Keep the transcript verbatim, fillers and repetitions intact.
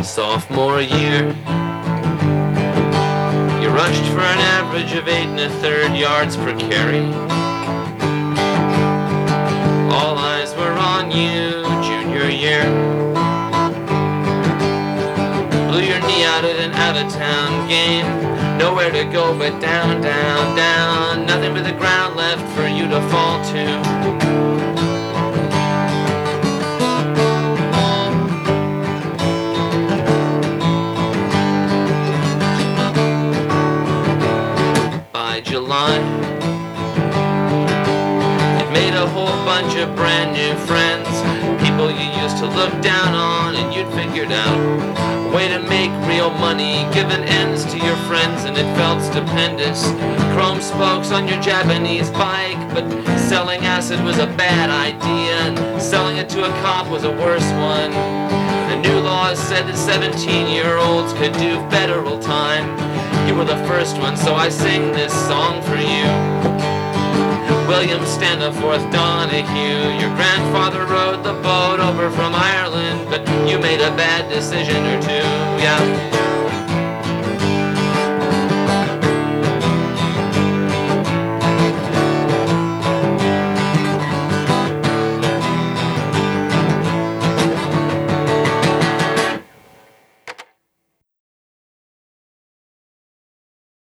sophomore year. You rushed for an average of eight and a third yards per carry. All eyes were on you junior year. Blew your knee out at an out-of-town game. Nowhere to go but down, down, down. Nothing but the ground left for you to fall to. July, it made a whole bunch of brand new friends, people you used to look down on, and you'd figured out a way to make real money, giving ends to your friends, and it felt stupendous. Chrome spokes on your Japanese bike, but selling acid was a bad idea, and selling it to a cop was a worse one. The new laws said that seventeen-year-olds could do federal time. You were the first one, so I sing this song for you. William Standiforth Donahue, your grandfather rowed the boat over from Ireland, but you made a bad decision or two, yeah.